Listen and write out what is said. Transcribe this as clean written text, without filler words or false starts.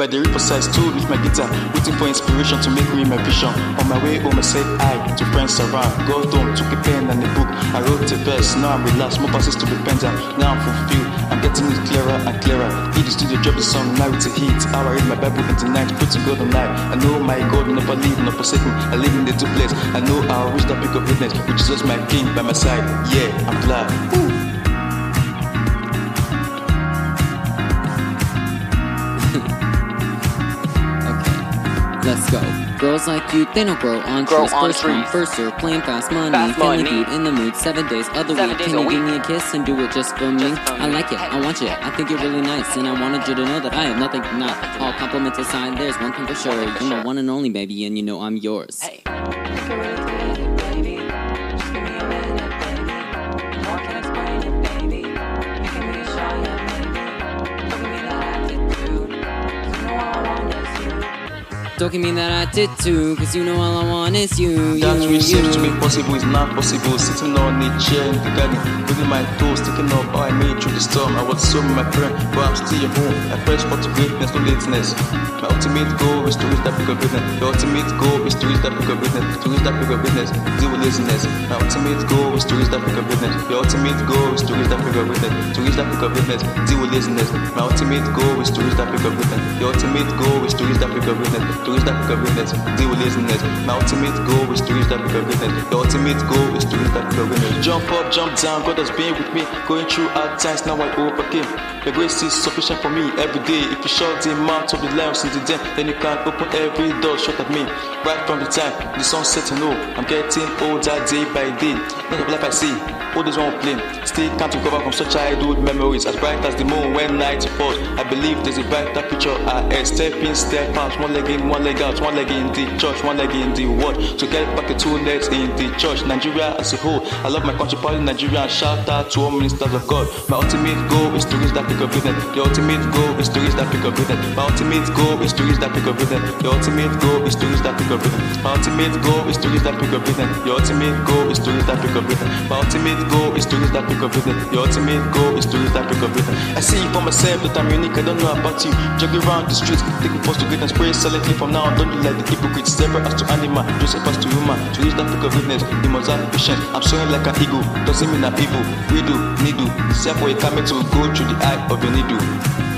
By the riverside stood with my guitar, waiting for inspiration to make me my vision. On my way home I said hi to friends around. Got home, took a pen and a book. I wrote a verse, now I'm relaxed, more passes to be penned down. Now I'm fulfilled, I'm getting it clearer and clearer. Hit the studio, drop the song, now it's a hit. How I read my Bible in the night, pray to God on night. I know my God will never leave nor forsake me. I live in the duplex, I know I'll reach that peak of greatness with Jesus my King by my side. Yeah, I'm glad. Woo. Let's go. Girls like you, they don't grow on trees. First come, first serve, playing fast money. Feeling good in the mood, 7 days of the week. Can you give me a kiss and do it just for me? I like it, I want you, I think you're really nice. And I wanted you to know that I am nothing not. All compliments aside, there's one thing for sure. You're my one and only, baby, and you know I'm yours. Hey. Don't give me that attitude, cause you know all I want is you. That which seems to be possible is not possible. Sitting on a chair in the garden, putting my toes, sticking up how I made through the storm. I was so with my friend, but I'm still your home. I press for to greatness, no lateness. My ultimate goal is to reach that peak of greatness. The ultimate goal is to reach that peak of greatness. To reach that peak of greatness, deal with laziness. My ultimate goal is to reach that peak of greatness. The ultimate goal is to reach that peak of greatness. To reach that peak of greatness, deal with laziness. My ultimate goal is to reach that peak of greatness. The ultimate goal is to reach that peak of greatness. To reach that peak of greatness, deal with laziness. My ultimate goal is to reach that peak of greatness. The ultimate goal is to reach that peak of greatness. Jump up, jump down, God has been with me. Going through hard times, now I overcame. The grace is sufficient for me every day. If you shut the mouth of the lions in the den, then you can open every door shut at me. Right from the time the sun sets, you know I'm getting older day by day. Not of life I see, all this one plane. Still can't recover from such childhood memories. As bright as the moon when night falls, I believe there's a brighter future ahead. Step in, step out, one leg in, one leg out, one leg in the church, one leg in the world. To get back the 2 legs in the church. Nigeria as a whole, I love my country, probably Nigeria, and shout out to all ministers of God. My ultimate goal is to reach that peak of greatness. The ultimate goal is to reach that peak of greatness. My ultimate goal is to reach that peak of greatness. The ultimate goal is to reach that peak of greatness. My ultimate goal is to reach that peak of greatness. The ultimate goal is to reach that peak of greatness. My ultimate goal is to reach that peak of greatness. The ultimate goal is to reach that peak of greatness. I see for myself that I'm unique, I don't know about you. Jogging around the streets, taking pulse to greatness. Pray silently from now on, don't be like the hypocrites. Zebra as to animal, Joseph as to human. To reach that peak of greatness, you must have patience. I'm soaring like an eagle, doesn't mean I'm evil. We do, need do. Except for a camel to go through the eye of your needle.